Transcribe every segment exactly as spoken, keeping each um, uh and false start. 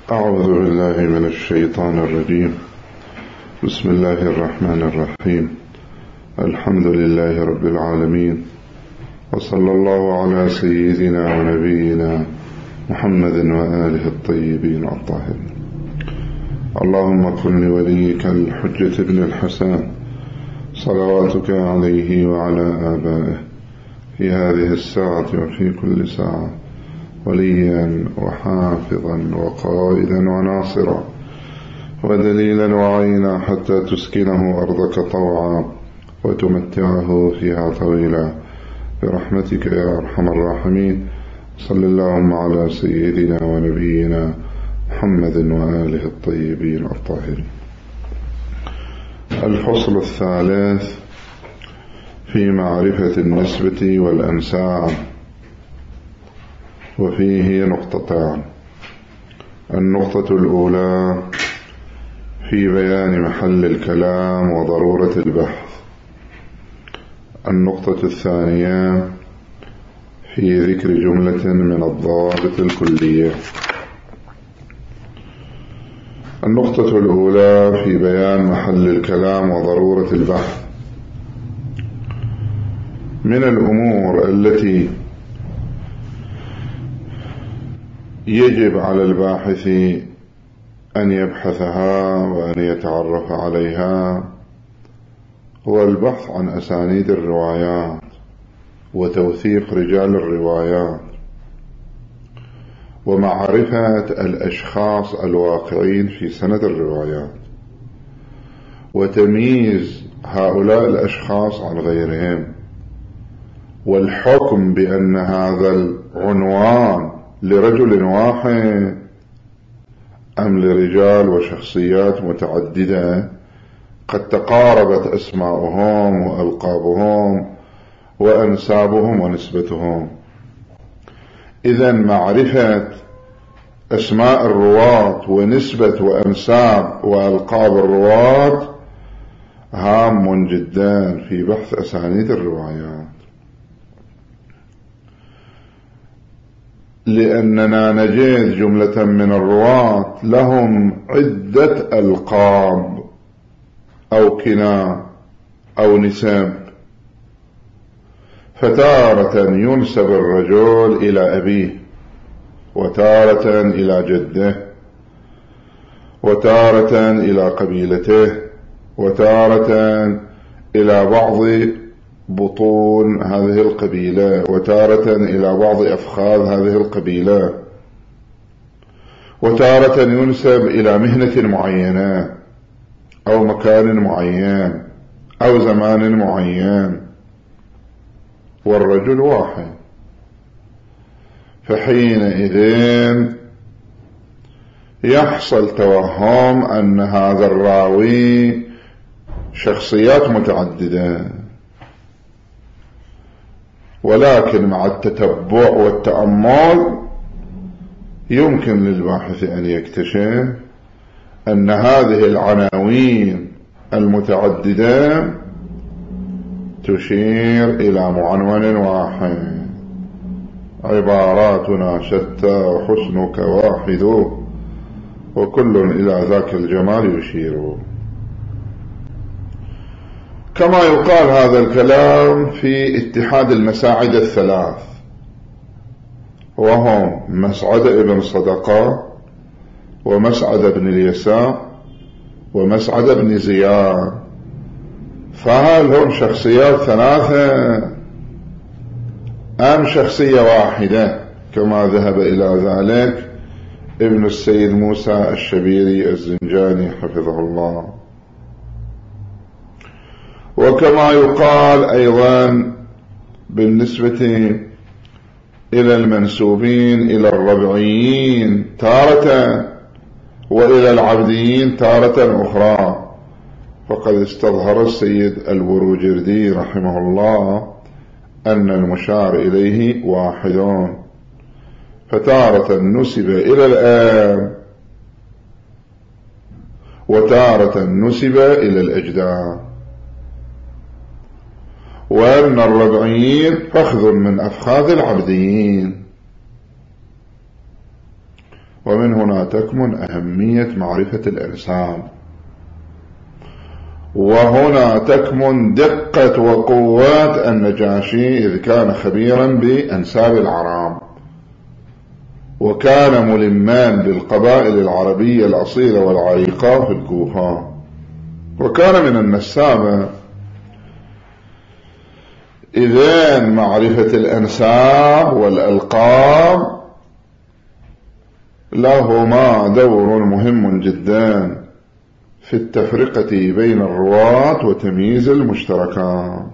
أعوذ بالله من الشيطان الرجيم. بسم الله الرحمن الرحيم. الحمد لله رب العالمين، وصلى الله على سيدنا ونبينا محمد وآله الطيبين الطاهرين. اللهم كن لوليك الحجة بن الحسن صلواتك عليه وعلى آبائه في هذه الساعة وفي كل ساعة وليا وحافظا وقائدا وناصرا ودليلا وعينا حتى تسكنه أرضك طوعا وتمتعه فيها طويلا برحمتك يا أرحم الراحمين. صل اللهم على سيدنا ونبينا محمد وآله الطيبين الطاهرين. الفصل الثالث في معرفة النسبة والأنساب، وفيه نقطتان. النقطة الأولى في بيان محل الكلام وضرورة البحث. النقطة الثانية في ذكر جملة من الضوابط الكلية. النقطة الأولى في بيان محل الكلام وضرورة البحث. من الأمور التي يجب على الباحث أن يبحثها وأن يتعرف عليها هو البحث عن أسانيد الروايات وتوثيق رجال الروايات ومعرفة الأشخاص الواقعين في سند الروايات وتمييز هؤلاء الأشخاص عن غيرهم، والحكم بأن هذا العنوان لرجل واحد أم لرجال وشخصيات متعددة قد تقاربت أسماؤهم وألقابهم وأنسابهم ونسبتهم. إذن معرفة أسماء الرواة ونسبة وأنساب وألقاب الرواة هام جدا في بحث أسانيد الروايات، لأننا نجد جملة من الرواة لهم عدة ألقاب أو كنى أو نسب، فتارة ينسب الرجل إلى أبيه، وتارة إلى جده، وتارة إلى قبيلته، وتارة إلى بعض بطون هذه القبيلة، وتارة إلى بعض أفخاذ هذه القبيلة، وتارة ينسب إلى مهنة معينة أو مكان معين أو زمان معين، والرجل واحد. فحينئذ يحصل توهم أن هذا الراوي شخصيات متعددة، ولكن مع التتبع والتأمل يمكن للباحث أن يكتشف أن هذه العناوين المتعددة تشير إلى معنون واحد. عباراتنا شتى وحسنك واحد وكل إلى ذاك الجمال يشير. كما يقال هذا الكلام في اتحاد المساعد الثلاث، وهم مسعد ابن صدقة ومسعد بن اليساء ومسعد بن زياد. فهل هم شخصيات ثلاثة أم شخصية واحدة كما ذهب إلى ذلك ابن السيد موسى الشبيري الزنجاني حفظه الله؟ وكما يقال أيضا بالنسبة إلى المنسوبين إلى الربعيين تارة وإلى العبديين تارة أخرى، فقد استظهر السيد البروجردي رحمه الله أن المشار إليه واحد، فتارة نسب إلى الآب وتارة نسب إلى الأجداد، وأن الربعيين فخذ من أفخاذ العبديين، ومن هنا تكمن أهمية معرفة الأنساب، وهنا تكمن دقة وقوة النجاشي إذ كان خبيرا بأنساب العرب، وكان ملمان بالقبائل العربية الأصيلة والعريقة في الكوفة، وكان من النسابة. إذن معرفة الأنساب والألقاب لهما دور مهم جدا في التفرقة بين الرواة وتمييز المشتركات.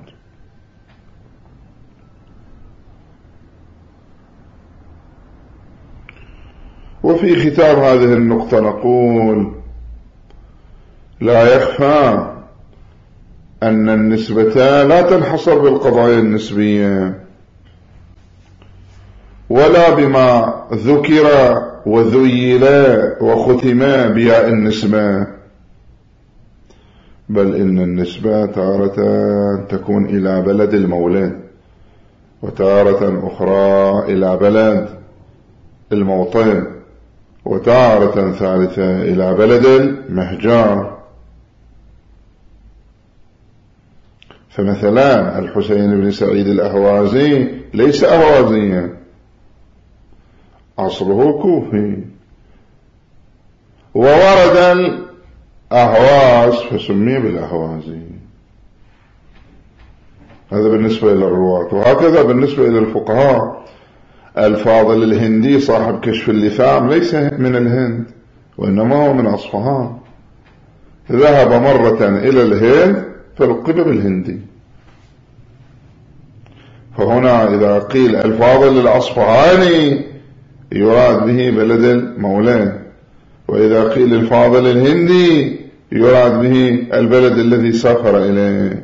وفي ختام هذه النقطة نقول: لا يخفى أن النسبة لا تنحصر بالقضايا النسبية ولا بما ذكر وذيل وختم بياء النسبة، بل إن النسبة تارة تكون إلى بلد المولد، وتارة أخرى إلى بلد الموطن، وتارة ثالثة إلى بلد المهجار. فمثلا الحسين بن سعيد الأهوازي ليس أهوازيا، أصله كوفي، وورد الأهواز فسمي بالأهوازي. هذا بالنسبة إلى الرواة. وهكذا بالنسبة إلى الفقهاء، الفاضل الهندي صاحب كشف اللثام ليس من الهند، وإنما هو من أصفهان، ذهب مرة إلى الهند فلقب بالهندي. فهنا إذا قيل الفاضل الأصفهاني يراد به بلد المولى، وإذا قيل الفاضل الهندي يراد به البلد الذي سافر إليه.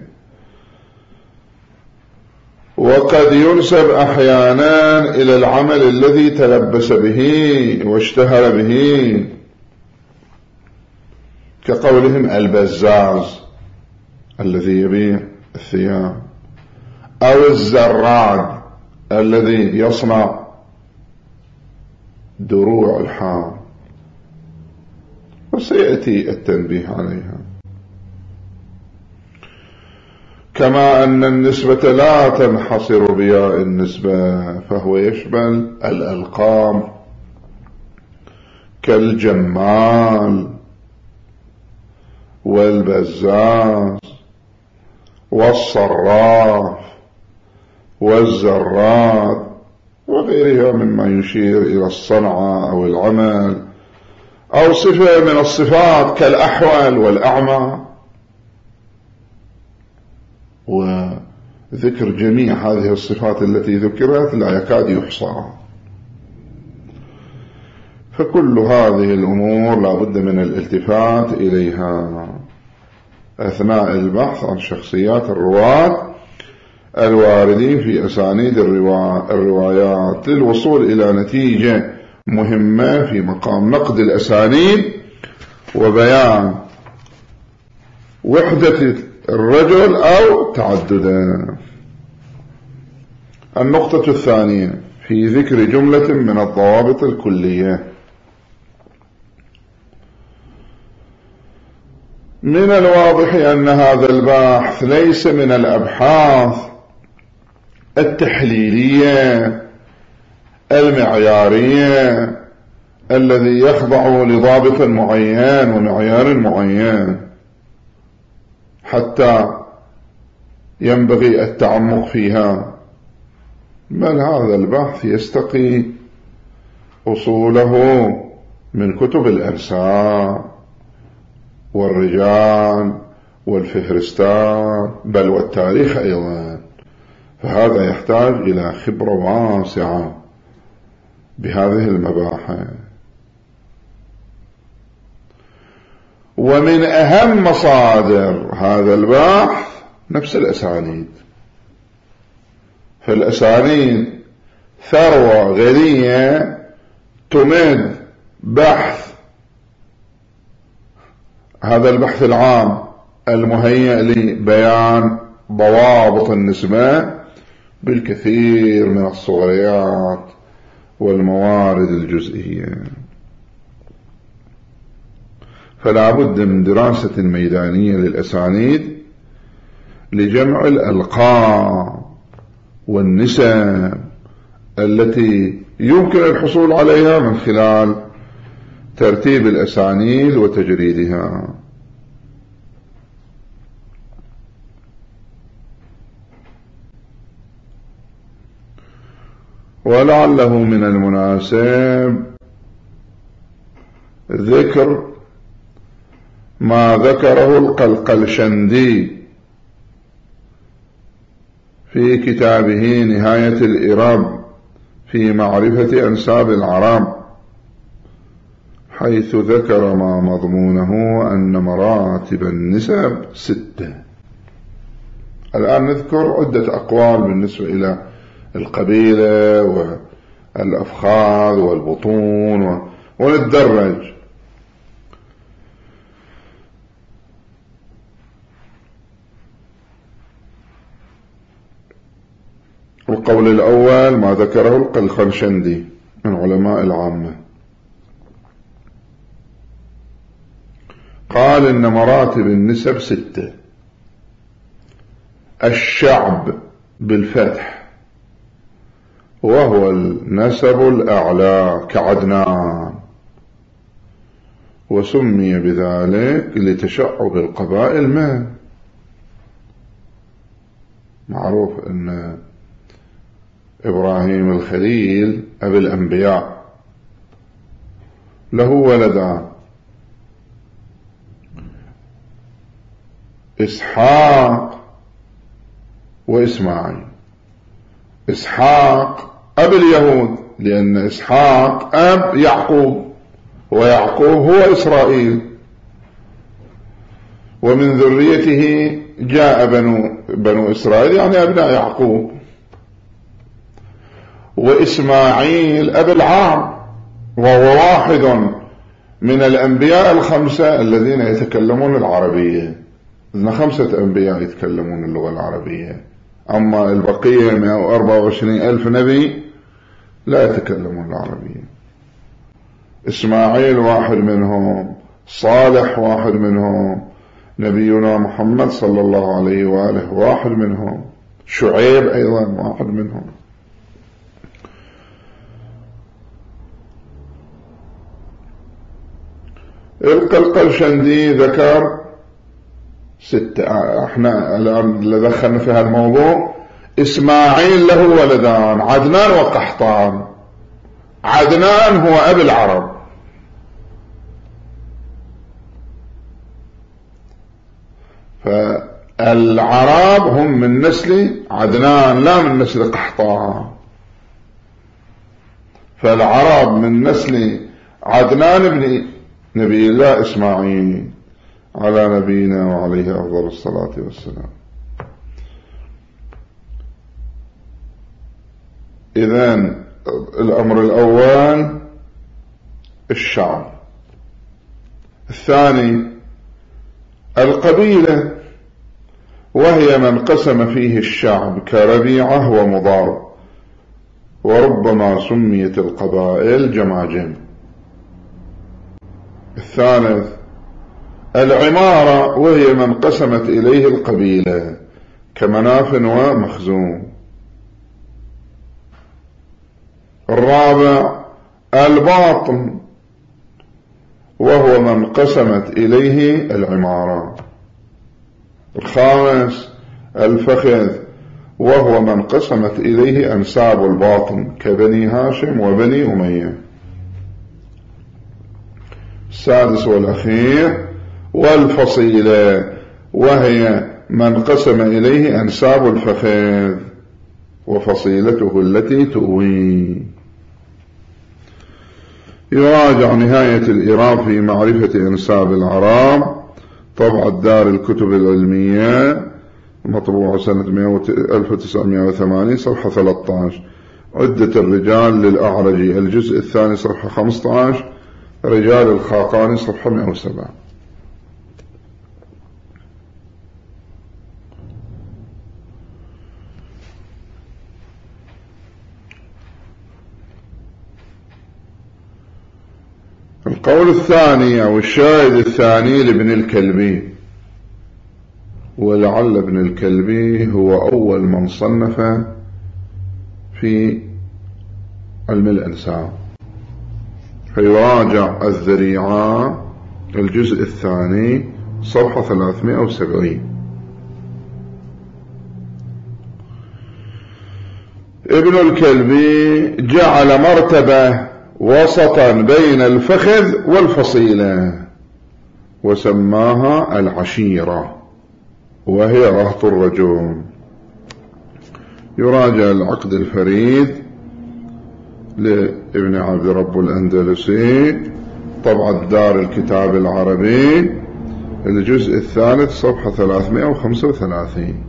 وقد ينسب أحيانا إلى العمل الذي تلبس به واشتهر به، كقولهم البزاز الذي يبيع الثياب، أو الزراد الذي يصنع دروع الحام، وسيأتي التنبيه عليها. كما أن النسبة لا تنحصر بياء النسبة، فهو يشمل الألقاب كالجمال والبزاز والصراف والزراد وغيرها مما يشير إلى الصنعة أو العمل، أو صفة من الصفات كالأحول والأعمى. وذكر جميع هذه الصفات التي ذكرت لا يكاد يحصى. فكل هذه الأمور لا بد من الالتفات إليها أثناء البحث عن شخصيات الرواة الواردين في أسانيد الروايات، للوصول إلى نتيجة مهمة في مقام نقد الأسانيد وبيان وحدة الرجل أو تعدده. النقطة الثانية في ذكر جملة من الضوابط الكلية. من الواضح أن هذا البحث ليس من الأبحاث التحليلية المعيارية الذي يخضع لضابط معين ومعيار معين حتى ينبغي التعمق فيها، بل هذا البحث يستقي أصوله من كتب الأنساب والرجال والفهرستان بل والتاريخ أيضا. فهذا يحتاج إلى خبرة واسعة بهذه المباحث. ومن أهم مصادر هذا البحث نفس الأسانيد. فالأسانيد ثروة غنية تمد بحث هذا البحث العام المهيئ لبيان ضوابط النسبة بالكثير من الصغريات والموارد الجزئية. فلا بد من دراسة ميدانية للأسانيد لجمع الألقاب والنسب التي يمكن الحصول عليها من خلال ترتيب الأسانيد وتجريدها. ولعله من المناسب ذكر ما ذكره القلقلشندي في كتابه نهاية الإراب في معرفة أنساب العرب، حيث ذكر ما مضمونه أن مراتب النسب ستة. الآن نذكر عدة أقوال بالنسبة إلى القبيلة والأفخاذ والبطون ونتدرج. القول الأول ما ذكره القلقلشندي من علماء العامة، قال إن مراتب النسب ستة: الشعب بالفتح وهو النسب الأعلى كعدنان، وسمي بذلك لتشعب القبائل ما معروف أن إبراهيم الخليل أبي الأنبياء له ولدان، إسحاق وإسماعيل. إسحاق أب اليهود لأن إسحاق أب يعقوب، ويعقوب هو إسرائيل، ومن ذريته جاء بنو, بنو إسرائيل يعني أبناء يعقوب. وإسماعيل أب العام، وهو واحد من الأنبياء الخمسة الذين يتكلمون العربية. إن خمسة أنبياء يتكلمون اللغة العربية، أما البقية مئة وأربعة وعشرين ألف نبي لا يتكلمون العربية. إسماعيل واحد منهم، صالح واحد منهم، نبينا محمد صلى الله عليه وآله واحد منهم، شعيب أيضا واحد منهم. القلقلشندي ذكر ستة. احنا الآن دخلنا في هالموضوع. إسماعيل له ولدان، عدنان وقحطان. عدنان هو أبي العرب، فالعرب هم من نسل عدنان لا من نسل قحطان، فالعرب من نسل عدنان بن نبي الله إسماعيل على نبينا وعليه أفضل الصلاة والسلام. إذن الأمر الأول الشعب. الثاني القبيلة، وهي من قسم فيه الشعب كربيعة ومضار، وربما سميت القبائل جماجم. الثالث العمارة، وهي من قسمت إليه القبيلة كمناف ومخزوم. الرابع الباطن، وهو من قسمت إليه العمارة. الخامس الفخذ، وهو من قسمت إليه أنساب الباطن كبني هاشم وبني أمية. السادس والأخير والفصيلة، وهي من قسم إليه أنساب الفخذ وفصيلته التي تؤوي. يراجع نهاية الإراب في معرفة أنساب العرب، طبع دار الكتب العلمية، مطبوع سنة ألف وتسعمائة وثمانين، صفحة ثلاثة عشر. عدة الرجال للأعرجي، الجزء الثاني، صفحة خمسة عشر. رجال الخاقاني، صفحة مئة وسبعة. القول الثاني أو الشاهد الثاني لابن الكلبي، ولعل ابن الكلبي هو أول من صنف في علم الإنسان، فيراجع الذريعة الجزء الثاني صفحة ثلاثمائة وسبعين. ابن الكلبي جعل مرتبة وسطا بين الفخذ والفصيلة وسماها العشيرة، وهي رهط الرجل. يراجع العقد الفريد لابن عبد رب الأندلسي طبعة دار الكتاب العربي الجزء الثالث صفحة ثلاثمائة وخمسة وثلاثين.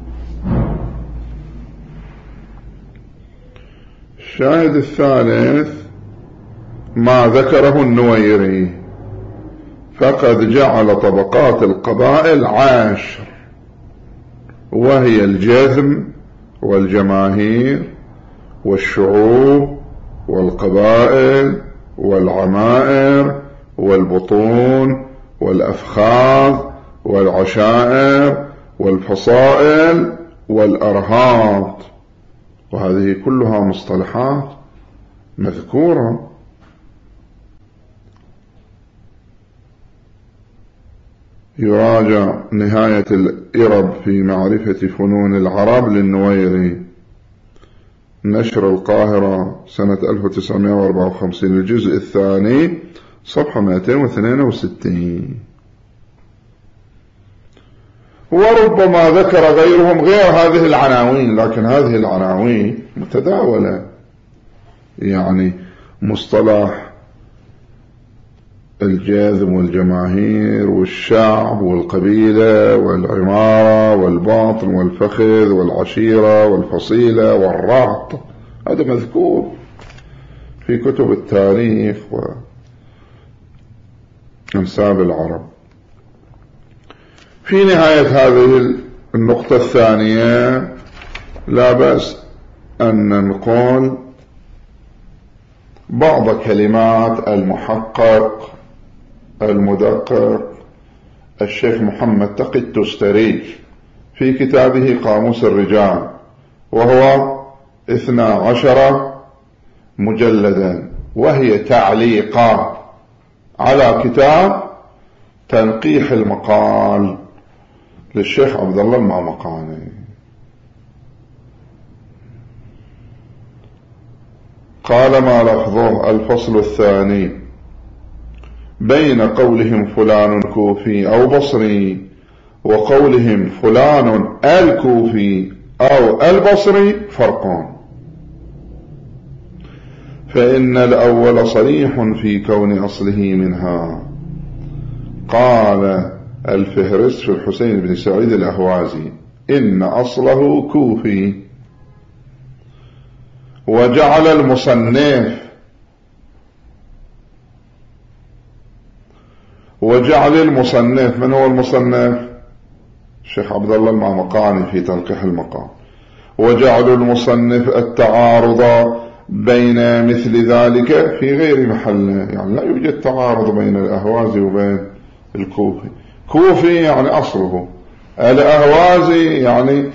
الشاهد الثالث ما ذكره النويري، فقد جعل طبقات القبائل عشر، وهي الجذم والجماهير والشعوب والقبائل والعمائر والبطون والأفخاذ والعشائر والفصائل والأرهاط، وهذه كلها مصطلحات مذكورة. يراجع نهاية الإرب في معرفة فنون العرب للنويري، نشر القاهرة سنة ألف وتسعمائة وأربعة وخمسين الجزء الثاني صفحة مئتين واثنين وستين. وربما ذكر غيرهم غير هذه العناوين، لكن هذه العناوين متداولة، يعني مصطلح الجاذم والجماهير والشعب والقبيلة والعمارة والباطن والفخذ والعشيرة والفصيلة والرهط، هذا مذكور في كتب التاريخ وأنساب العرب. في نهاية هذه النقطة الثانية لا بأس أن نقول بعض كلمات المحقق المدقق الشيخ محمد تقي التستري في كتابه قاموس الرجال، وهو اثنا عشر مجلدا، وهي تعليقات على كتاب تنقيح المقال للشيخ عبد الله المعمقاني. قال ما لفظه الفصل الثاني: بين قولهم فلان كوفي أو بصري وقولهم فلان الكوفي أو البصري فرق، فإن الأول صريح في كون أصله منها. قال الفهرس في الحسين بن سعيد الأهوازي: إن أصله كوفي. وجعل المصنف وجعل المصنف من هو المصنف؟ الشيخ عبد الله المعمقاني في تنقيح المقام. وجعل المصنف التعارض بين مثل ذلك في غير محله، يعني لا يوجد تعارض بين الأهوازي وبين الكوفي. كوفي يعني أصله، الأهوازي يعني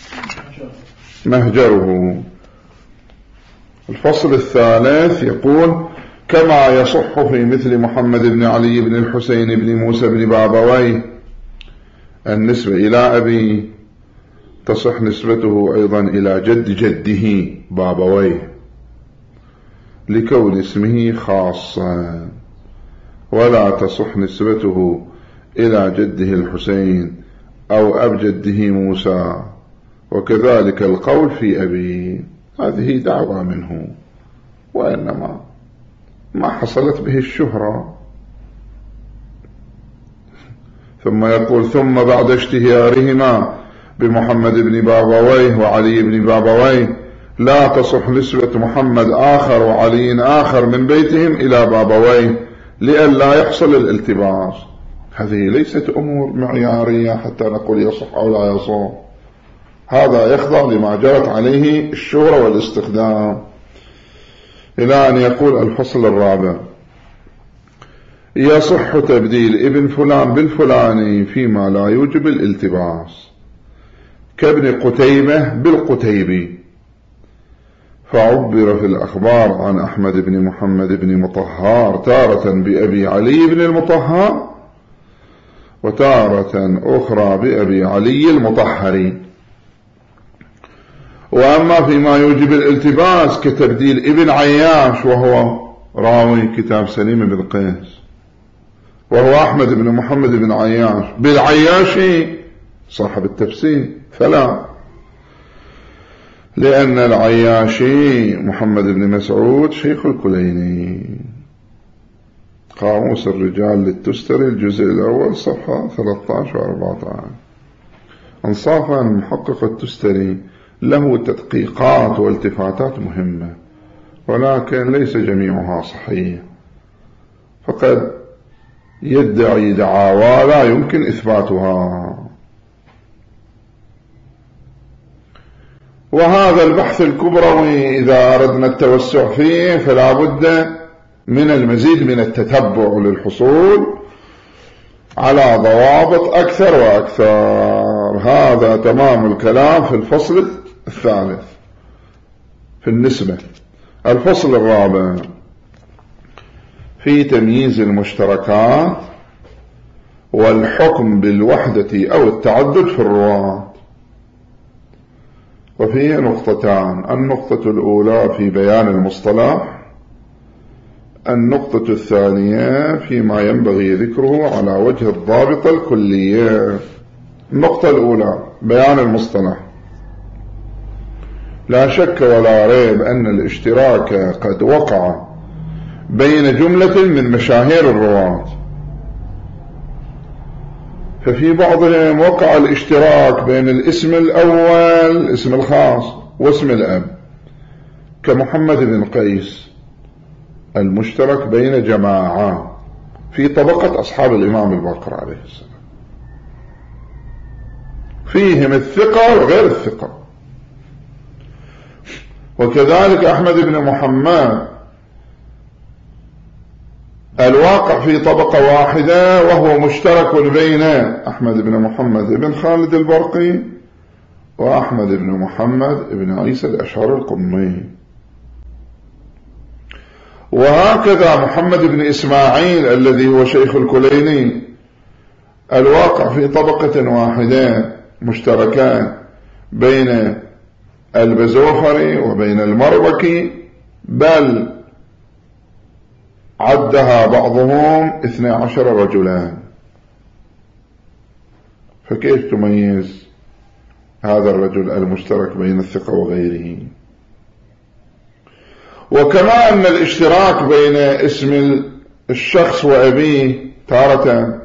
مهجره. الفصل الثالث يقول: كما يصح في مثل محمد بن علي بن الحسين بن موسى بن بابويه النسبة إلى أبي، تصح نسبته أيضا إلى جد جده بابويه لكون اسمه خاصا، ولا تصح نسبته إلى جده الحسين أو أب جده موسى، وكذلك القول في أبي. هذه دعوة منه، وإنما ما حصلت به الشهرة. ثم يقول: ثم بعد اشتهارهما بمحمد بن بابويه وعلي بن بابويه لا تصح نسبة محمد آخر وعلي آخر من بيتهم إلى بابويه لئلا يحصل الالتباس. هذه ليست أمور معيارية حتى نقول يصح أو لا يصح، هذا يخضع لما جرت عليه الشهرة والاستخدام. إلى أن يقول الفصل الرابع: يصح تبديل ابن فلان بالفلاني فيما لا يوجب الالتباس، كابن قتيبة بالقتيبي، فعبر في الأخبار عن أحمد بن محمد بن مطهار تارة بأبي علي بن المطهار، وتارة أخرى بأبي علي المطهري. وأما فيما يوجب الالتباس كتبديل ابن عياش وهو راوي كتاب سليم بن قيس، وهو أحمد بن محمد بن عياش بالعياشي صاحب التفسير، فلا، لأن العياشي محمد بن مسعود شيخ الكليني. قاموس الرجال للتستري الجزء الأول صفحة ثلاثة عشر و أربعة عشر. انصافا محقق التستري له تدقيقات والتفاتات مهمة، ولكن ليس جميعها صحيح، فقد يدعي دعاوى لا يمكن إثباتها. وهذا البحث الكبروي إذا أردنا التوسع فيه فلا بد من المزيد من التتبع للحصول على ضوابط أكثر وأكثر. هذا تمام الكلام في الفصل الثالث في النسبة. الفصل الرابع في تمييز المشتركات والحكم بالوحدة أو التعدد في الرواة، وفيه نقطتان: النقطة الأولى في بيان المصطلح، النقطة الثانية فيما ينبغي ذكره على وجه الضابط الكلية. النقطة الأولى بيان المصطلح. لا شك ولا ريب أن الاشتراك قد وقع بين جملة من مشاهير الرواة، ففي بعضهم وقع الاشتراك بين الاسم الأول الاسم الخاص واسم الأب، كمحمد بن قيس المشترك بين جماعة في طبقة أصحاب الإمام الباقر عليه السلام، فيهم الثقة وغير الثقة. وكذلك أحمد بن محمد الواقع في طبقة واحدة، وهو مشترك بين أحمد بن محمد بن خالد البرقي وأحمد بن محمد بن عيسى الأشهر القمي. وهكذا محمد بن إسماعيل الذي هو شيخ الكليني الواقع في طبقة واحدة، مشتركان بين البزوفري وبين المربكي، بل عدها بعضهم اثنى عشر رجلان. فكيف تميز هذا الرجل المشترك بين الثقة وغيره؟ وكما أن الاشتراك بين اسم الشخص وأبيه تارة،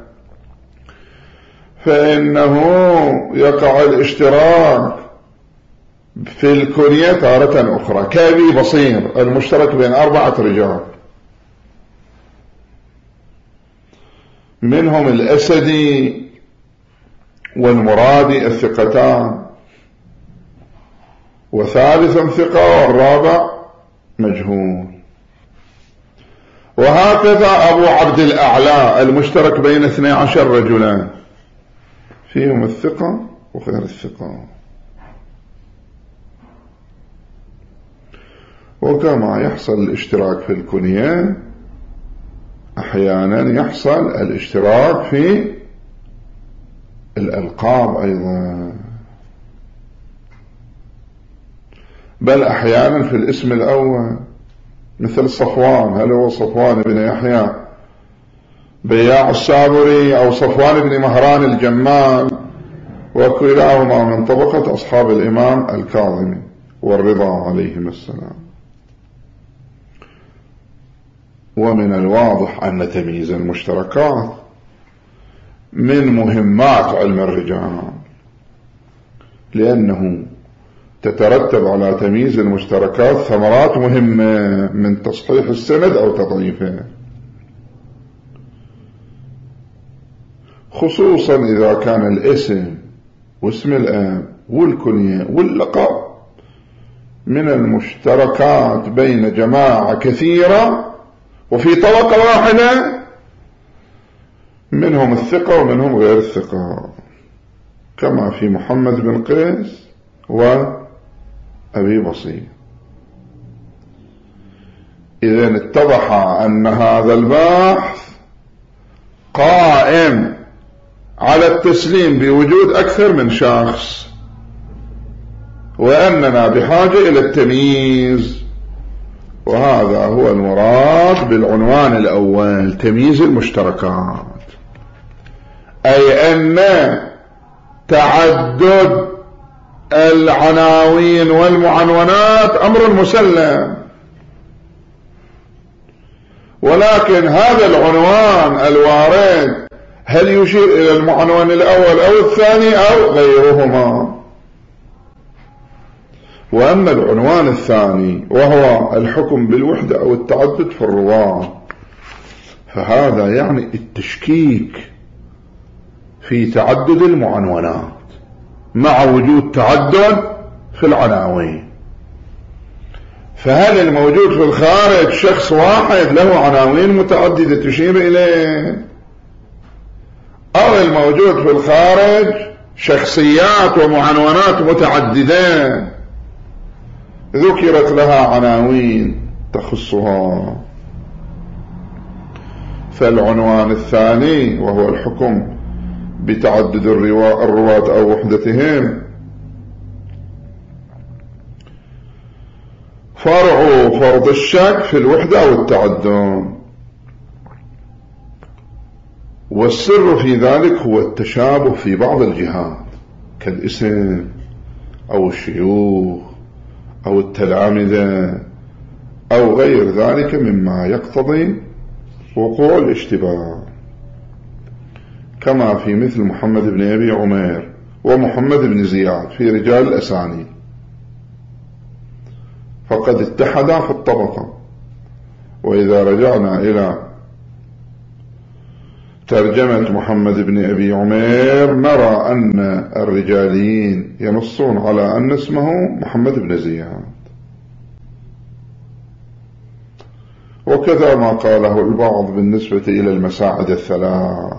فإنه يقع الاشتراك في الكنية تارة أخرى، كأبي بصير المشترك بين أربعة رجال، منهم الأسدي والمرادي الثقتان، وثالثا ثقة والرابع مجهول. وهكذا أبو عبد الأعلى المشترك بين اثني عشر رجلان، فيهم الثقة وغير الثقة. وكما يحصل الاشتراك في الكنية، أحيانا يحصل الاشتراك في الألقاب أيضا، بل أحيانا في الاسم الأول، مثل صفوان، هل هو صفوان بن يحيى بياع السابري أو صفوان بن مهران الجمال، وكلاهما من طبقة أصحاب الإمام الكاظمي والرضا عليهم السلام. ومن الواضح أن تمييز المشتركات من مهمات علم الرجال، لأنه تترتب على تمييز المشتركات ثمرات مهمة من تصحيح السند أو تضعيفه، خصوصا إذا كان الاسم واسم الآب والكنية واللقب من المشتركات بين جماعة كثيرة وفي طبقة واحدة، منهم الثقة ومنهم غير الثقة، كما في محمد بن قيس وأبي بصير. إذن اتضح أن هذا البحث قائم على التسليم بوجود أكثر من شخص، وأننا بحاجة إلى التمييز، وهذا هو المراد بالعنوان الأول، تمييز المشتركات، أي أن تعدد العناوين والمعنونات أمر مسلم، ولكن هذا العنوان الوارد هل يشير إلى المعنون الأول أو الثاني أو غيرهما. وأما العنوان الثاني وهو الحكم بالوحدة أو التعدد في الرواة، فهذا يعني التشكيك في تعدد المعنونات مع وجود تعدد في العناوين. فهل الموجود في الخارج شخص واحد له عناوين متعددة تشير إليه، أو الموجود في الخارج شخصيات ومعنونات متعددة ذكرت لها عناوين تخصها؟ فالعنوان الثاني وهو الحكم بتعدد الرواة أو وحدتهم فرع فرض الشك في الوحدة أو التعدد، والسر في ذلك هو التشابه في بعض الجهات كالاسم أو الشيوخ أو التلامذة أو غير ذلك مما يقتضي وقوع الاشتباه، كما في مثل محمد بن أبي عمير ومحمد بن زياد في رجال الأسانيد، فقد اتحدا في الطبقة. وإذا رجعنا إلى ترجمة محمد بن أبي عمير نرى أن الرجاليين ينصون على أن اسمه محمد بن زياد، وكذا ما قاله البعض بالنسبة إلى المساعد الثلاث،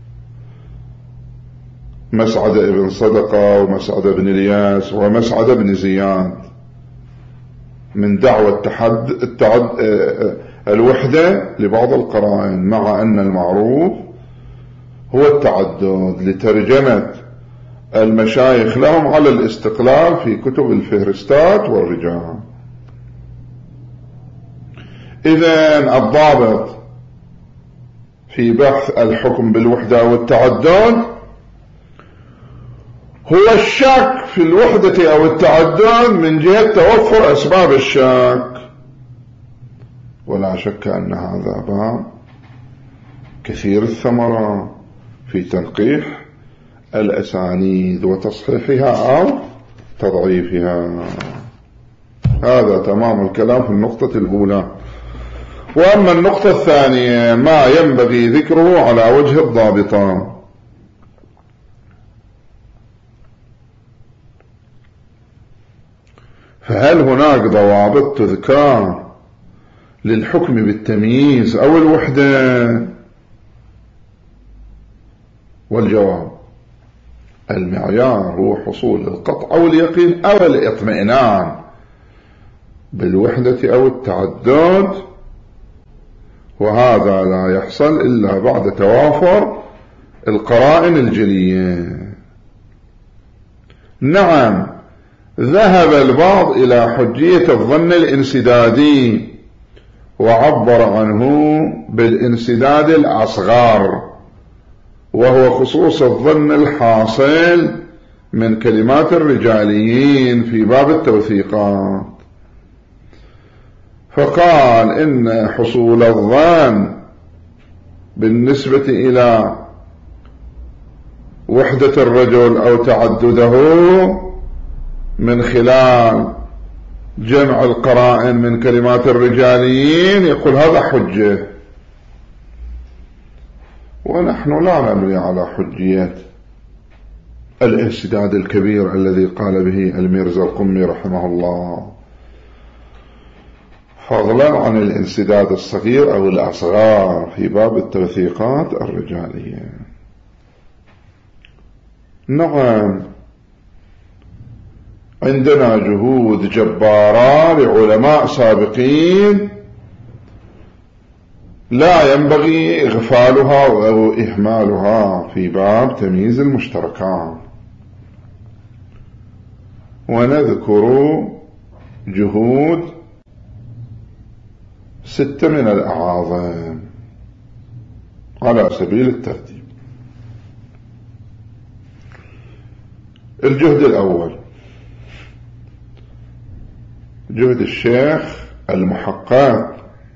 مسعد بن صدقة ومسعد بن الياس ومسعد بن زياد، من دعوة التحد التعد الوحدة لبعض القرائن، مع أن المعروف هو التعدد لترجمة المشايخ لهم على الاستقلال في كتب الفهرستات والرجال. إذن الضابط في بحث الحكم بالوحدة والتعدد هو الشك في الوحدة أو التعدد من جهة توفر أسباب الشك، ولا شك أن هذا باب كثير الثمرة في تنقيح الأسانيد وتصحيحها أو تضعيفها. هذا تمام الكلام في النقطة الأولى. وأما النقطة الثانية ما ينبغي ذكره على وجه الضابطة، فهل هناك ضوابط تذكر للحكم بالتمييز أو الوحدة؟ والجواب المعيار هو حصول القطع أو اليقين أو الاطمئنان بالوحدة أو التعدد، وهذا لا يحصل إلا بعد توافر القرائن الجلية. نعم، ذهب البعض إلى حجية الظن الانسدادي وعبر عنه بالانسداد الأصغر، وهو خصوص الظن الحاصل من كلمات الرجاليين في باب التوثيقات، فقال إن حصول الظن بالنسبة إلى وحدة الرجل أو تعدده من خلال جمع القرائن من كلمات الرجاليين، يقول هذا حجة، ونحن لا نبني على حجية الانسداد الكبير الذي قال به الميرزا القمي رحمه الله. فضلا عن الانسداد الصغير أو الأصغار في باب التوثيقات الرجالية. نعم، عندنا جهود جبارة لعلماء سابقين لا ينبغي إغفالها أو إهمالها في باب تمييز المشتركات، ونذكر جهود ستة من الأعاظم على سبيل الترتيب. الجهد الأول جهد الشيخ المحقق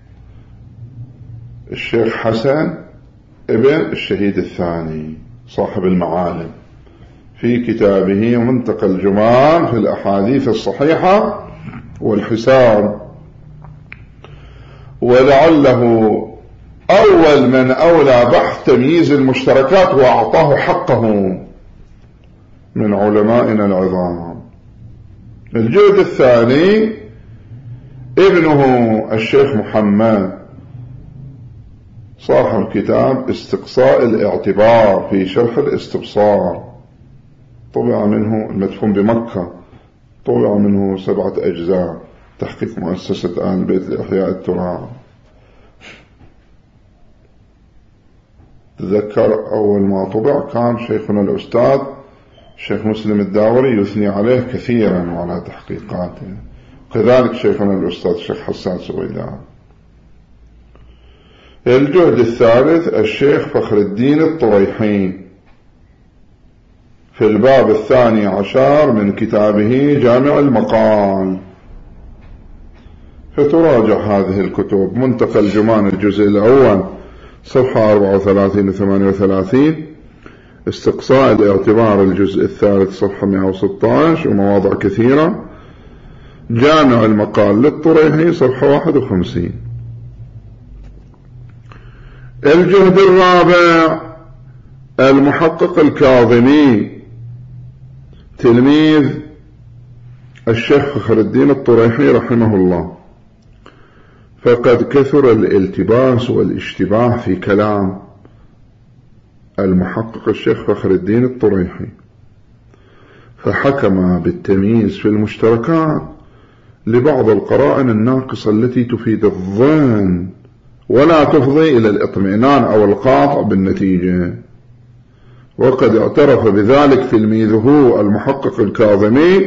الشيخ حسن ابن الشهيد الثاني صاحب المعالم في كتابه منتقى الجمال في الأحاديث الصحيحة والحساب، ولعله أول من أولى بحث تمييز المشتركات وأعطاه حقه من علمائنا العظام. الجهد الثاني ابنه الشيخ محمد صاحب كتاب استقصاء الاعتبار في شرح الاستبصار، طبع منه المدفون بمكة، طبع منه سبعة أجزاء، تحقيق مؤسسة آل بيت لإحياء التراث. تذكر أول ما طبع كان شيخنا الأستاذ الشيخ مسلم الداوري يثني عليه كثيرا وعلى تحقيقاته، كذلك شيخنا الأستاذ الشيخ حسان سويدان. الجهد الثالث الشيخ فخر الدين الطريحي في الباب الثاني عشر من كتابه جامع المقال، فتراجع هذه الكتب: منتقى الجمان الجزء الأول صفحة أربعة وثلاثين وثمانية وثلاثين، استقصاء الاعتبار الجزء الثالث صفحة مئة وستة عشر ومواضع كثيرة، جامع المقال للطريحي صفحة واحد وخمسين. الجهد الرابع المحقق الكاظمي تلميذ الشيخ فخر الدين الطريحي رحمه الله، فقد كثر الالتباس والاشتباه في كلام المحقق الشيخ فخر الدين الطريحي، فحكم بالتمييز في المشتركات لبعض القرائن الناقصة التي تفيد الظن ولا تفضي إلى الاطمئنان أو القاطع بالنتيجة. وقد اعترف بذلك تلميذه المحقق الكاظمي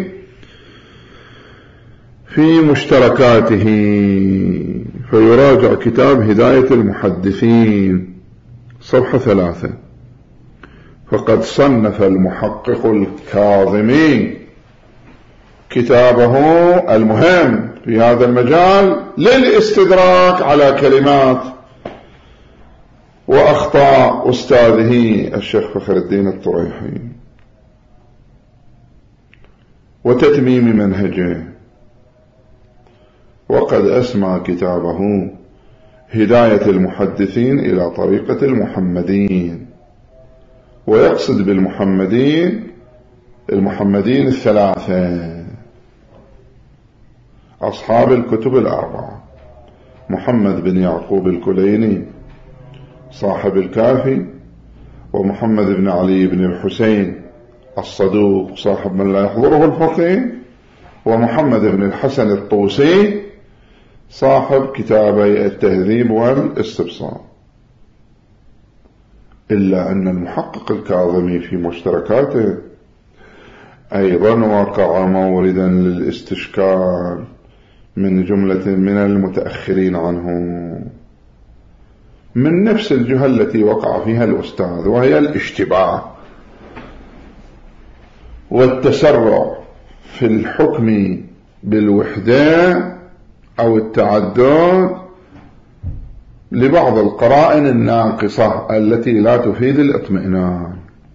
في مشتركاته، فيراجع كتاب هداية المحدثين صفحة ثلاثة. فقد صنف المحقق الكاظمي كتابه المهم في هذا المجال للاستدراك على كلمات وأخطاء أستاذه الشيخ فخر الدين الطريحي وتتميم منهجه. وقد أسمى كتابه هداية المحدثين إلى طريقة المحمدين، ويقصد بالمحمدين المحمدين الثلاثة أصحاب الكتب الأربعة: محمد بن يعقوب الكليني صاحب الكافي، ومحمد بن علي بن الحسين الصدوق صاحب من لا يحضره الفقيه، ومحمد بن الحسن الطوسي صاحب كتابي التهذيب والاستبصار. إلا أن المحقق الكاظمي في مشتركاته أيضا وقع موردا للاستشكال من جملة من المتأخرين عنه، من نفس الجهة التي وقع فيها الأستاذ، وهي الاشتباه والتسرع في الحكم بالوحدة أو التعدد لبعض القرائن الناقصة التي لا تفيد الاطمئنان.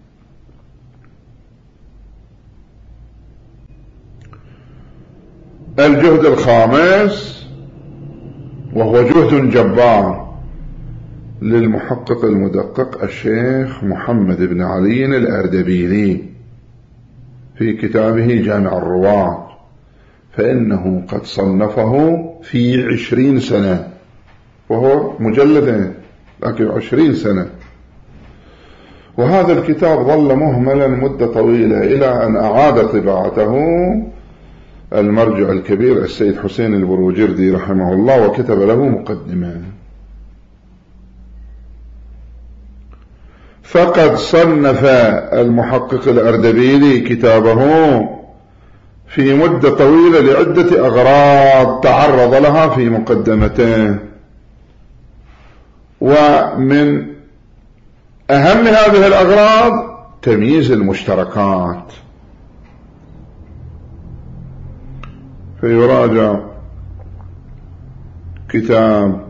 الجهد الخامس وهو جهد جبار للمحقق المدقق الشيخ محمد بن علي الأردبيلي في كتابه جامع الرواة، فإنه قد صنفه في عشرين سنة، وهو مجلدين لكن عشرين سنة. وهذا الكتاب ظل مهملا مدة طويلة إلى أن أعاد طباعته المرجع الكبير السيد حسين البروجردي رحمه الله، وكتب له مقدمة. فقد صنف المحقق الأردبيلي كتابه في مدة طويلة لعدة أغراض تعرض لها في مقدمته، ومن أهم هذه الأغراض تمييز المشتركات. فيراجع كتاب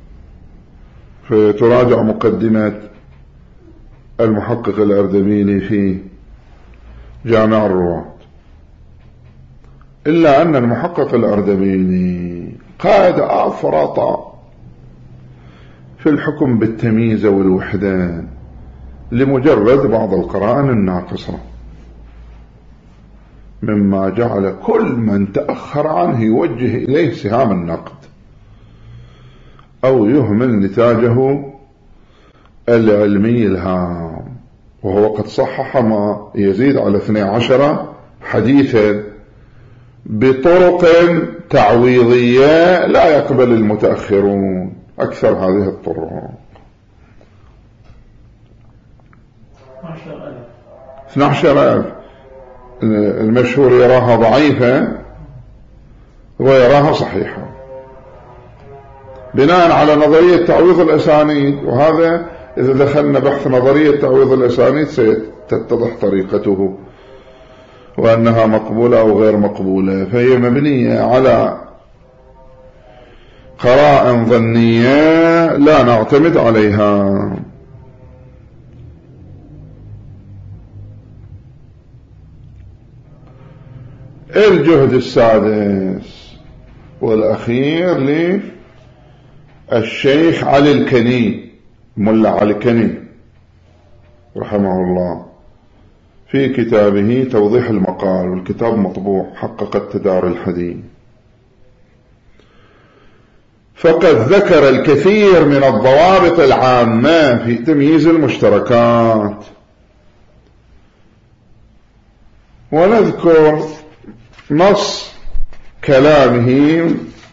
فتراجع مقدمة المحقق الأردبيلي في جامع الرواة. إلا أن المحقق الأردبيلي قاد أفرط في الحكم بالتمييز والوحدة لمجرد بعض القرائن الناقصة، مما جعل كل من تأخر عنه يوجه إليه سهام النقد أو يهمل نتاجه العلمي الهام، وهو قد صحح ما يزيد على اثني عشر حديثا بطرق تعويضية لا يقبل المتأخرون أكثر هذه الطرق. اثني عشر ألف المشهور يراها ضعيفة ويراها صحيحة بناء على نظرية تعويض الأسانيد، وهذا إذا دخلنا بحث نظرية تعويض الأسانيد ستتضح طريقته وأنها مقبولة أو غير مقبولة. فهي مبنية على قرائن ظنية لا نعتمد عليها. الجهد السادس والأخير للشيخ علي الكني، ملا علي الكني رحمه الله، في كتابه توضيح المقال، والكتاب مطبوع حققت دار الحديث. فقد ذكر الكثير من الضوابط العامة في تمييز المشتركات، ونذكر نص كلامه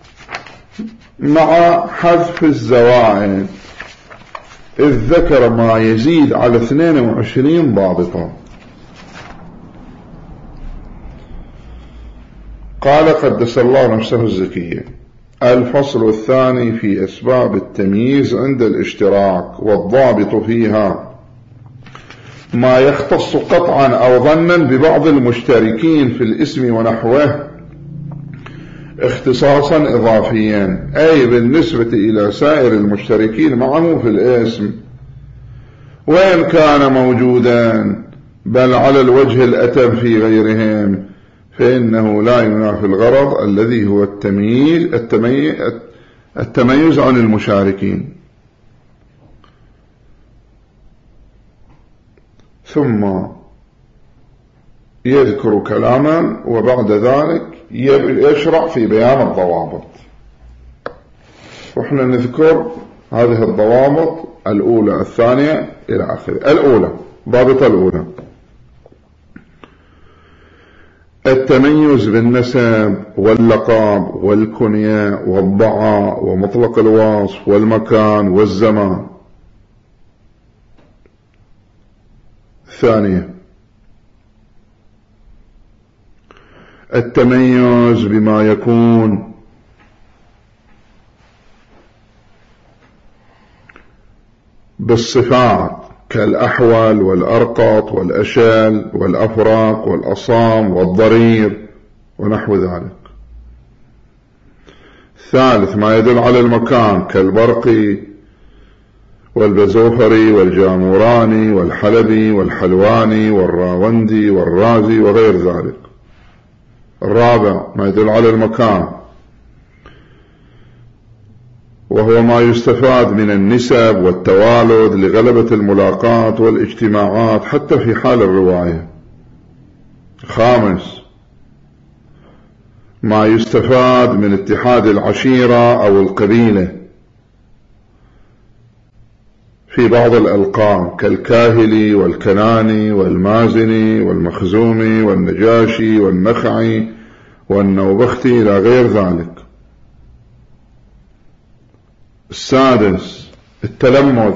مع حذف الزوائد، إذ ذكر ما يزيد على اثنين وعشرين ضابطا. قال قدس الله نفسه الزكية: الفصل الثاني في أسباب التمييز عند الاشتراك، والضابط فيها ما يختص قطعا أو ظنا ببعض المشتركين في الاسم ونحوه اختصاصا إضافيا، أي بالنسبة إلى سائر المشتركين معه في الاسم، وإن كان موجودا بل على الوجه الأتم في غيرهم، فإنه لا ينافي الغرض الذي هو التمييز, التمييز, التميز عن المشاركين. ثم يذكر كلاما وبعد ذلك يشرع في بيان الضوابط، وإحنا نذكر هذه الضوابط الأولى الثانية إلى آخره. الأولى، ضابطة الأولى: التميز بالنسب واللقب والكنية والضعاء ومطلق الوصف والمكان والزمان. ثانية: التميز بما يكون بالصفات كالأحول والأرقط والأشل والأفراق والأصام والضرير ونحو ذلك. ثالث: ما يدل على المكان كالبرقي والبزوفري والجاموراني والحلبي والحلواني والراوندي والرازي وغير ذلك. الرابع: ما يدل على المكان، وهو ما يستفاد من النسب والتوالد لغلبة الملاقات والاجتماعات حتى في حال الرواية. خامس: ما يستفاد من اتحاد العشيرة أو القبيلة في بعض الألقاب كالكاهلي والكناني والمازني والمخزومي والنجاشي والنخعي والنوبختي إلى غير ذلك. السادس التلمذ،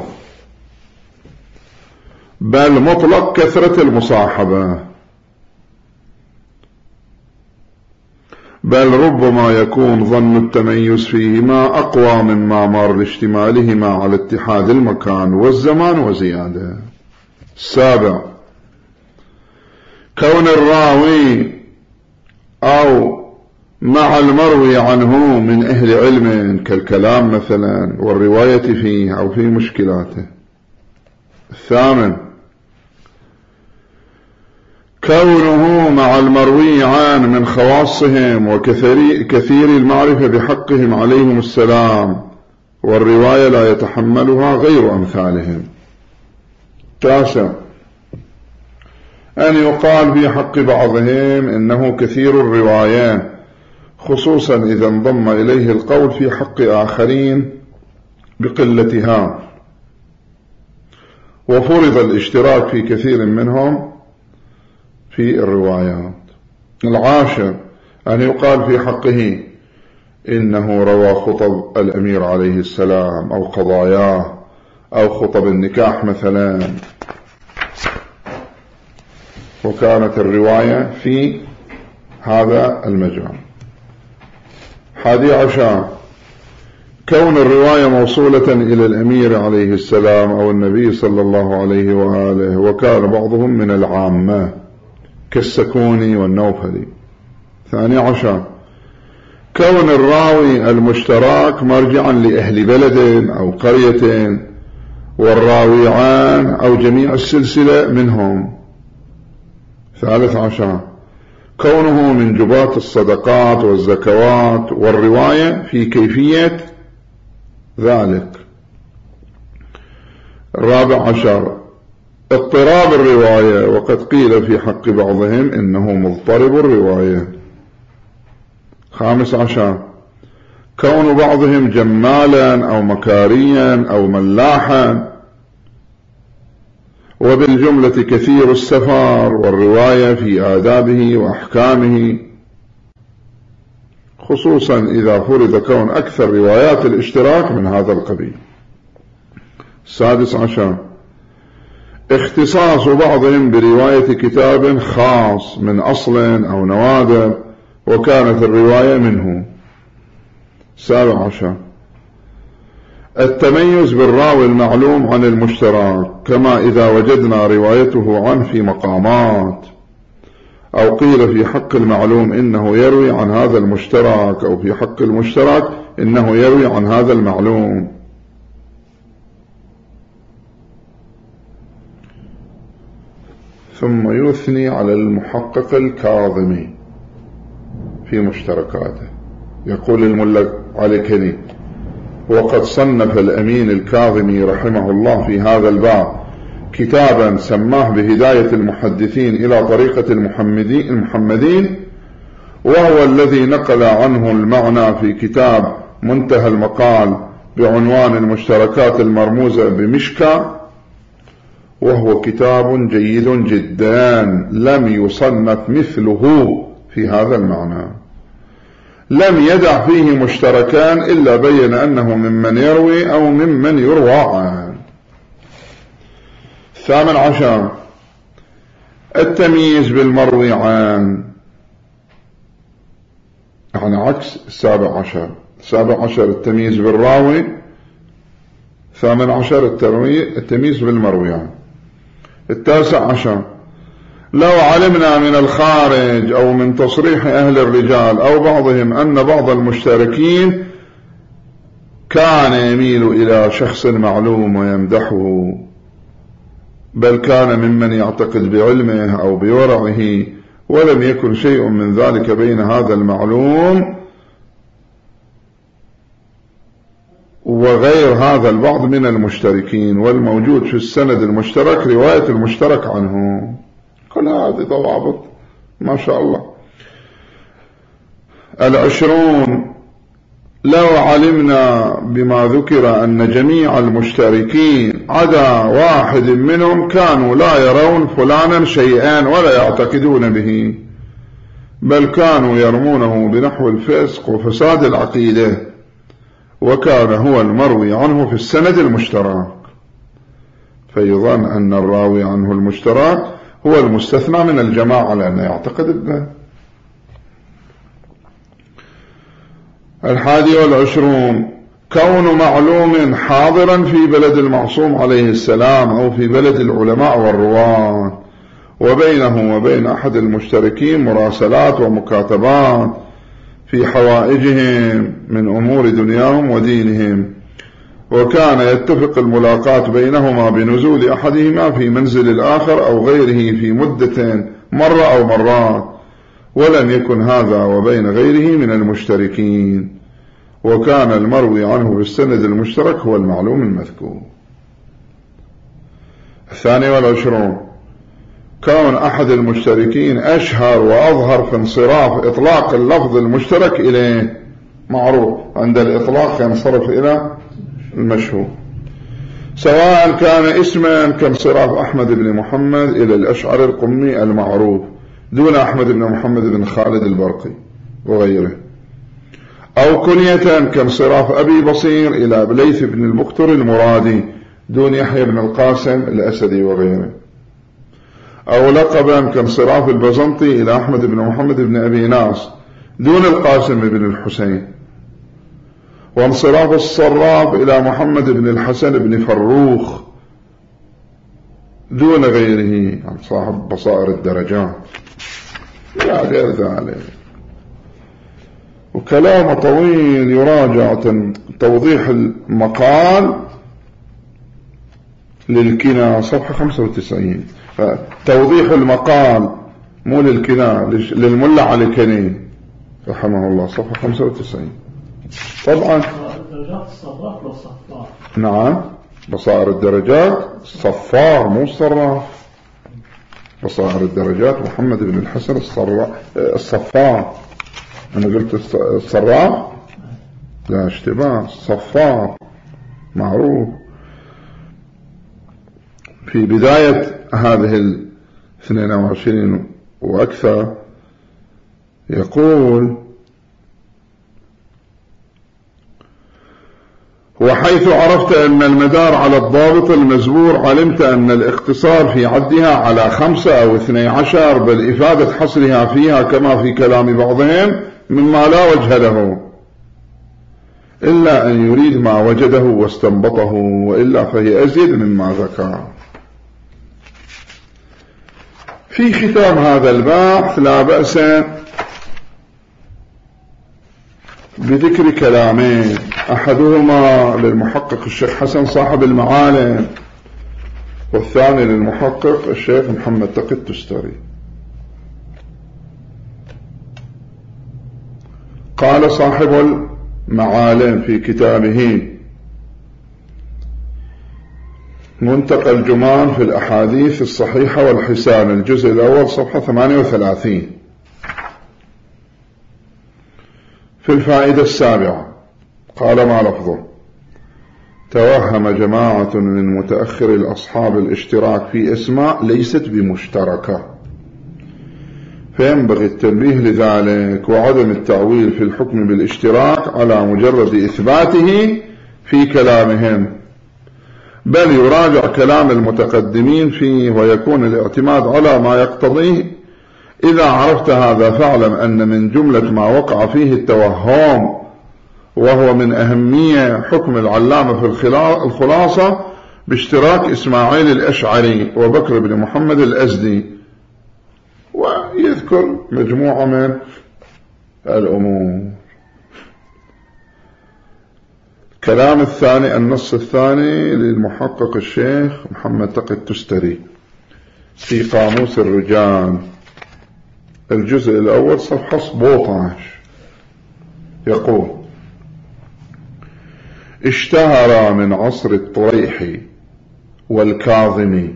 بل مطلق كثرة المصاحبة، بل ربما يكون ظن التميز فيهما أقوى مما مر لاشتمالهما على اتحاد المكان والزمان وزيادة. السابع كون الراوي أو مع المروي عنه من أهل علم كالكلام مثلا والرواية فيه أو في مشكلاته. الثامن كونه مع المروي عن من خواصهم وكثير المعرفة بحقهم عليهم السلام والرواية لا يتحملها غير أمثالهم. تاسع أن يقال في حق بعضهم إنه كثير الرواية، خصوصا إذا انضم إليه القول في حق آخرين بقلتها وفرض الاشتراك في كثير منهم في الروايات. العاشر أن يقال في حقه إنه روى خطب الأمير عليه السلام أو قضاياه أو خطب النكاح مثلا، وكانت الرواية في هذا المجال. حادي عشر كون الرواية موصولة إلى الأمير عليه السلام أو النبي صلى الله عليه وآله، وكان بعضهم من العامة كالسكوني والنوفلي. ثاني عشر كون الراوي المشترك مرجعا لأهل بلد أو قرية والراوي عن أو جميع السلسلة منهم. ثالث عشر كونه من جبات الصدقات والزكوات والرواية في كيفية ذلك. الرابع عشر اضطراب الرواية، وقد قيل في حق بعضهم إنه مضطرب الرواية. خامس عشر كون بعضهم جمالا أو مكاريا أو ملاحا، وبالجملة كثير السفر والرواية في آدابه وأحكامه، خصوصا إذا فرض كون أكثر روايات الاشتراك من هذا القبيل. السادس عشر اختصاص بعضهم برواية كتاب خاص من أصل أو نوادر وكانت الرواية منه. السابع عشر التميز بالراوي المعلوم عن المشترك، كما إذا وجدنا روايته عنه في مقامات أو قيل في حق المعلوم إنه يروي عن هذا المشترك، أو في حق المشترك إنه يروي عن هذا المعلوم. ثم يثني على المحقق الكاظمي في مشتركاته. يقول الملا علي كني: وقد صنف الأمين الكاظمي رحمه الله في هذا الباب كتابا سماه بهداية المحدثين إلى طريقة المحمدين, المحمدين وهو الذي نقل عنه المعنى في كتاب منتهى المقال بعنوان المشتركات المرموزة بمشكى، وهو كتاب جيد جدا لم يصنف مثله في هذا المعنى. لم يدع فيه مشتركان إلا بين أنه ممن يروي أو ممن يروى عنه. الثامن عشر التمييز بالمروي عن، يعني عكس السابع عشر. السابع عشر التمييز بالراوي، الثامن عشر التمييز بالمروي عن. التاسع عشر لو علمنا من الخارج أو من تصريح أهل الرجال أو بعضهم أن بعض المشتركين كان يميل إلى شخص معلوم ويمدحه، بل كان ممن يعتقد بعلمه أو بورعه، ولم يكن شيء من ذلك بين هذا المعلوم وغير هذا البعض من المشتركين، والموجود في السند المشترك رواية المشترك عنه. كل هذه ضوابط ما شاء الله. العشرون: لو علمنا بما ذكر أن جميع المشتركين عدا واحد منهم كانوا لا يرون فلانا شيئا ولا يعتقدون به، بل كانوا يرمونه بنحو الفسق وفساد العقيدة، وكان هو المروي عنه في السند المشترك، فيظن أن الراوي عنه المشترك هو المستثنى من الجماعة لأنه يعتقد به. الحادي والعشرون: كون معلوم حاضرا في بلد المعصوم عليه السلام أو في بلد العلماء والرواة، وبينه وبين أحد المشتركين مراسلات ومكاتبات في حوائجهم من أمور دنياهم ودينهم، وكان يتفق الملاقات بينهما بنزول أحدهما في منزل الآخر أو غيره في مدة مرة أو مرات، ولم يكن هذا وبين غيره من المشتركين، وكان المروي عنه بالسند المشترك هو المعلوم المذكور. الثاني والعشرون: كون أحد المشتركين أشهر وأظهر في انصراف إطلاق اللفظ المشترك إليه، معروف عند الإطلاق ينصرف إلى المشهور، سواء كان اسما كانصراف أحمد بن محمد إلى الأشعري القمي المعروف دون أحمد بن محمد بن خالد البرقي وغيره، أو كنية كانصراف أبي بصير إلى بليث بن المقتر المرادي دون يحيى بن القاسم الأسدي وغيره، أو لقبا كانصراف البزنطي إلى أحمد بن محمد بن أبي ناص دون القاسم بن الحسين، وانصراف الصراف إلى محمد بن الحسن بن فروخ دون غيره عن صاحب بصائر الدرجات إلى غير ذلك. وكلام طويل يراجع توضيح المقال للكنى صفحة خمسة وتسعين، توضيح المقال مو للكنى للملا علي كني رحمه الله صفحة خمسة وتسعين. طبعا الدرجات الصراف والصفار. نعم بصائر الدرجات صفار مو الصراف، بصائر الدرجات محمد بن الحسن الصفار. أنا قلت الصراف لا اشتباه، الصفار معروف. في بداية هذه الاثنين وعشرين وأكثر يقول: وحيث عرفت أن المدار على الضابط المزبور علمت أن الاقتصار في عدها على خمسة أو اثني عشر، بل إفادة حصرها فيها كما في كلام بعضهم مما لا وجه له إلا أن يريد ما وجده واستنبطه، وإلا فهي أزيد مما ذكر. في ختام هذا البحث لا بأس بذكر كلامين، أحدهما للمحقق الشيخ حسن صاحب المعالم، والثاني للمحقق الشيخ محمد تقي التستري. قال صاحب المعالم في كتابه منتقى الجمان في الأحاديث الصحيحة والحسان الجزء الأول صفحة ثمانية وثلاثين في الفائدة السابعة قال ما لفظه: توهم جماعة من متأخر الأصحاب الاشتراك في اسماء ليست بمشتركة، فينبغي التنبيه لذلك وعدم التعويل في الحكم بالاشتراك على مجرد إثباته في كلامهم، بل يراجع كلام المتقدمين فيه ويكون الاعتماد على ما يقتضيه. إذا عرفت هذا فاعلم أن من جملة ما وقع فيه التوهم، وهو من أهمية حكم العلامة في الخلاصة باشتراك إسماعيل الأشعري وبكر بن محمد الأزدي، ويذكر مجموعة من الأمور. كلام الثاني النص الثاني للمحقق الشيخ محمد تقي التستري في قاموس الرجال الجزء الأول صفحة سبعة عشر يقول: اشتهر من عصر الطريحي والكاظمي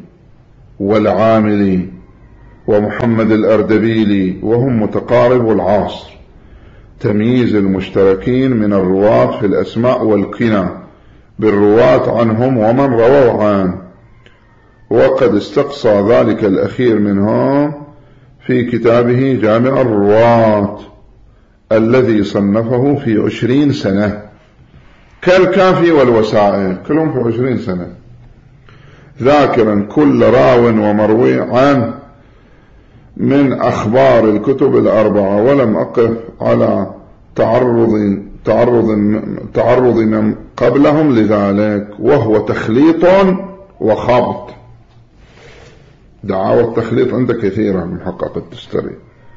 والعاملي ومحمد الأردبيلي، وهم متقارب العصر، تمييز المشتركين من الرواة في الأسماء والكنى بالرواة عنهم ومن رووا عنه، وقد استقصى ذلك الأخير منهم في كتابه جامع الرواة الذي صنفه في عشرين سنة، كالكافي والوسائل كلهم في عشرين سنة، ذاكرا كل راو ومروي عنه من أخبار الكتب الأربعة، ولم أقف على تعرض تعرض تعرض من قبلهم لذلك، وهو تخليط وخبط. دعاوى التخليط عند كثيرا من محقق التستري.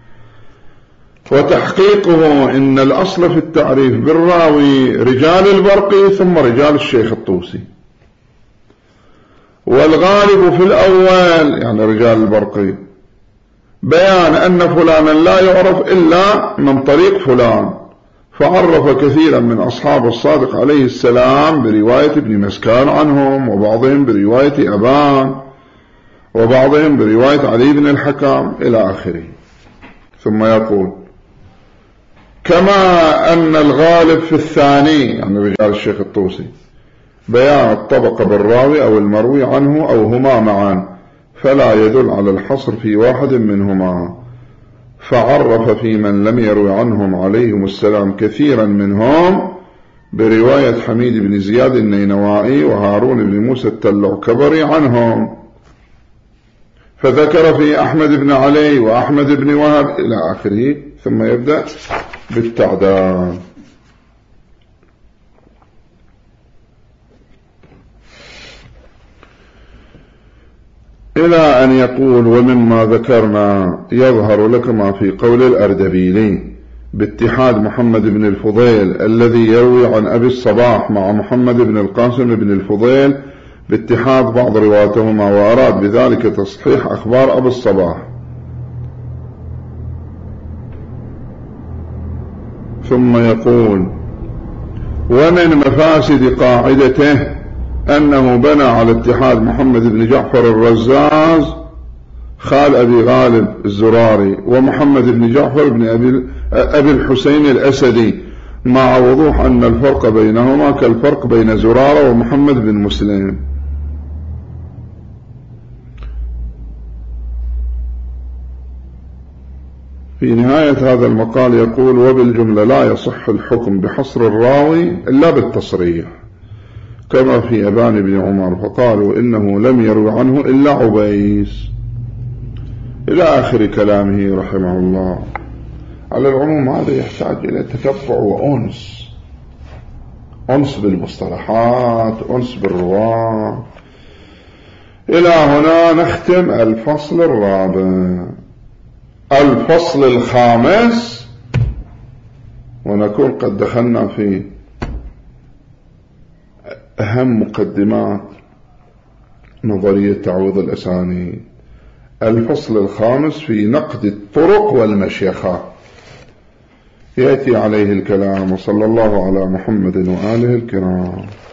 وتحقيقه إن الأصل في التعريف بالراوي رجال البرقي ثم رجال الشيخ الطوسي، والغالب في الأول يعني رجال البرقي بيان أن فلانا لا يعرف إلا من طريق فلان، فعرف كثيرا من أصحاب الصادق عليه السلام برواية ابن مسكان عنهم، وبعضهم برواية أبان، وبعضهم برواية علي بن الحكم إلى آخره. ثم يقول كما أن الغالب في الثاني يعني رجال الشيخ الطوسي بيان الطبقة بالراوي أو المروي عنه أو هما معا، فلا يدل على الحصر في واحد منهما، فعرف في من لم يروي عنهم عليهم السلام كثيرا منهم برواية حميد بن زياد النينوائي وهارون بن موسى التلعكبري عنهم، فذكر في أحمد بن علي وأحمد بن وهب إلى آخره، ثم يبدأ بالتعداد. إلى أن يقول ومما ذكرنا يظهر لك ما في قول الأردبيلي باتحاد محمد بن الفضيل الذي يروي عن أبي الصباح مع محمد بن القاسم بن الفضيل باتحاد بعض رواتهما، وأراد بذلك تصحيح أخبار أبي الصباح. ثم يقول ومن مفاسد قاعدته أنه بنى على اتحاد محمد بن جعفر الرزاز خال أبي غالب الزراري ومحمد بن جعفر بن أبي, أبي الحسين الأسدي، مع وضوح أن الفرق بينهما كالفرق بين زرارة ومحمد بن مسلم. في نهاية هذا المقال يقول وبالجملة لا يصح الحكم بحصر الراوي إلا بالتصريح، كما في أبان بن عمر فقالوا إنه لم يروي عنه إلا عبيس إلى آخر كلامه رحمه الله. على العموم هذا يحتاج إلى تتبع وأنس، أنس بالمصطلحات، أنس بالرواة. إلى هنا نختم الفصل الرابع. الفصل الخامس ونكون قد دخلنا في أهم مقدمات نظرية تعويض الأسانيد. الفصل الخامس في نقد الطرق والمشيخة يأتي عليه الكلام. وصلى الله على محمد وآله الكرام.